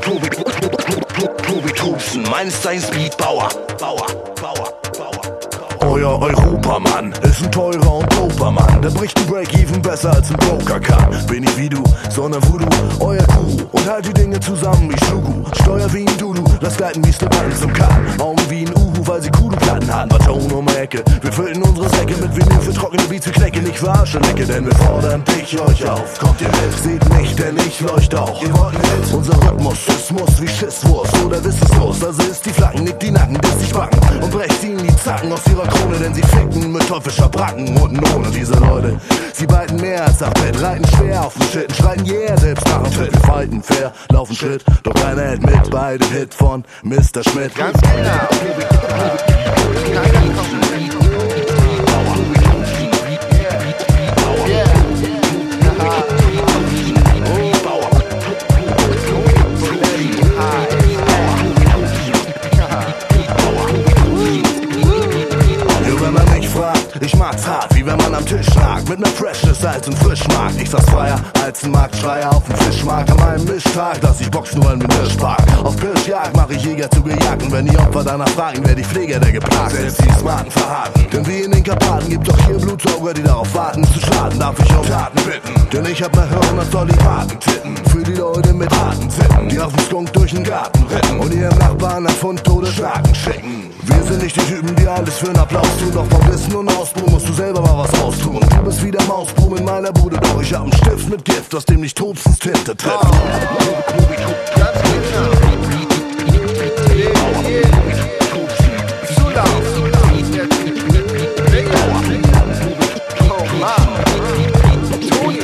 Tobi Tobsen, meines Zeichens Beatbauer. Euer Europamann ist ein teurer und doper Mann. Der bricht ein Break-Even besser als ein Broker kann. Bin ich wie du, sondern Voodoo, euer Guru. Und halt die Dinge zusammen wie Schugu. Steuer wie ein Dudu, lass gleiten wie Slip-Buttons zum Karten. Augen wie ein Uhu, weil sie Kudu-Platten hatten. War Ton um die Ecke, wir füllten unsere Säcke mit Vinyl für trockene Beats, wir knecken nicht für Arschelecke. Denn wir fordern dich euch auf. Kommt ihr mit? Seht nicht, denn ich leuchte auch. Ihr wollt mit? Unser Rhythmus ist Muss wie Schisswurst oder wissenslos. Also ist die Flaggen, nickt die Nacken, bis sie backen. Und brecht ihnen die Zacken aus ihrer Krone, denn sie ficken mit teuflischer Bracken. Und ohne diese Leute, sie beiten mehr als nach Bett, reiten schwer auf dem Shit, schreiten yeah, selbst nach dem Tritt. Wir fighten fair, laufen Schritt, doch keiner hält mit bei dem Hit von Mr. Schmidt. Ganz genau. Keiner kommt mit. Ich mag's hart, wie wenn man am Tisch nagt. Mit mehr Freshness als ein Frischmarkt. Ich sag's freier als ein Marktschreier auf dem Fischmarkt. An meinem Mischtag lass ich Boxen wollen wie ein Hirschpark. Auf Pirschjagd mach ich Jäger zu Gejagten. Wenn die Opfer danach fragen, wer die Pfleger der geplagt. Selbst die Smarten verharten. Denn wie in den Karpaten gibt doch hier Blutsauger, die darauf warten zu schaden. Darf ich um Taten bitten? Denn ich hab mehr Hirn als Sollipaten-Titten. Für die Leute mit harten Titten, die auf dem Skunk durch den Garten retten und ihrem Nachbarn einen Pfund Todesschlagen schicken. Wir sind nicht die Typen, die alles für einen Applaus tun. Doch vom Wissen und Ausbruch musst du selber mal was austun. Du bist wie der Mausbrumm in meiner Bude, doch ich hab einen Stift mit Gift, aus dem nicht Tobsens Tinte trifft. Ganz genau. Zulauf. Oh Mann. Toni.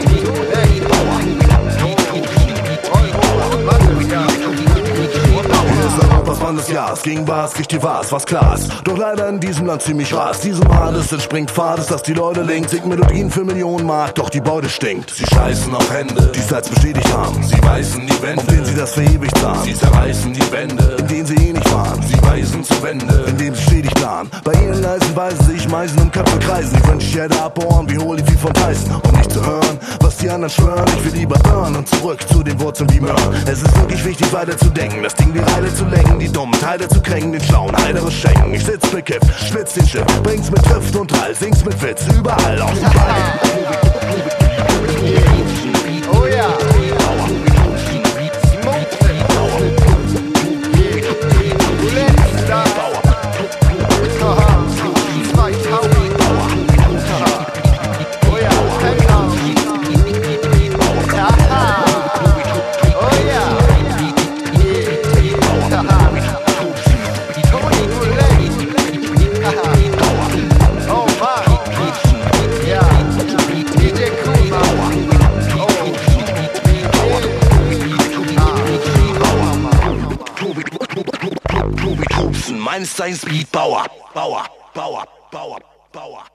Europas Mann des Jahres, gegen was richtig war's, was klar ist. Doch leider in diesem Land ziemlich ras. Diesem Hades entspringt Fades, dass die Leute links singt Melodien für Millionen Mark, doch die Beute stinkt. Sie scheißen auf Hände, die es als bestätigt haben. Sie weißen die Wände, auf denen sie das verewigt sahen. Sie zerreißen die Wände, in denen sie eh nicht waren. Sie weisen zu Wände, in denen sie stetig planen. Bei ihren leisen Weisen sehe ich Meisen im Köpfe kreisen. Ich wünsche, ich hätte abbohren wie Holyfield von Tyson. Um nicht zu hören, was die anderen schwören. Ich will lieber hören und zurück zu den Wurzeln wie Möhren. Es ist wirklich wichtig weiter zu denken, das Ding wie Reile zu lenken, die dummen Teile zu kränken, den schlauen Heidere schenken. Ich sitz bekifft, spitz den Schiff, bring's mit Trift und Hall, sing's mit Witz, überall auf dem Ball. Oh ja. Tobi Tobsen, meines Zeichens Beatbauer. Bauer.